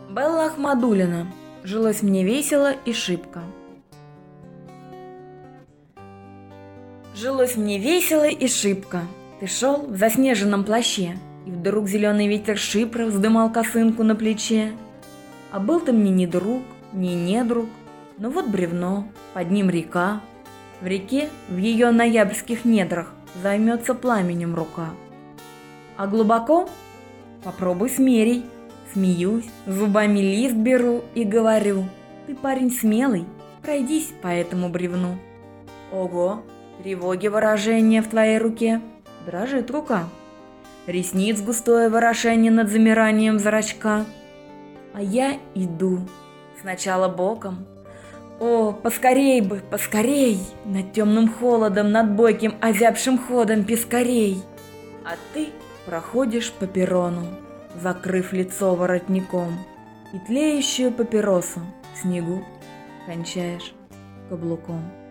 Белла Ахмадуллина. Жилось мне весело и шибко. Жилось мне весело и шибко. Ты шел в заснеженном плаще, и вдруг зеленый ветер шипро вздымал косынку на плече. А был ты мне не друг, не недруг, но вот бревно, под ним река. В реке, в ее ноябрьских недрах, займется пламенем рука. А глубоко? Попробуй смерей. Смеюсь, зубами лист беру и говорю: ты парень смелый, пройдись по этому бревну. Ого, тревоги выражение в твоей руке, дрожит рука. Ресниц густое выражение над замиранием зрачка. А я иду, сначала боком. О, поскорей бы, поскорей, над темным холодом, над бойким озябшим ходом пескарей. А ты проходишь по перрону, закрыв лицо воротником, и тлеющую папиросу в снегу кончаешь каблуком.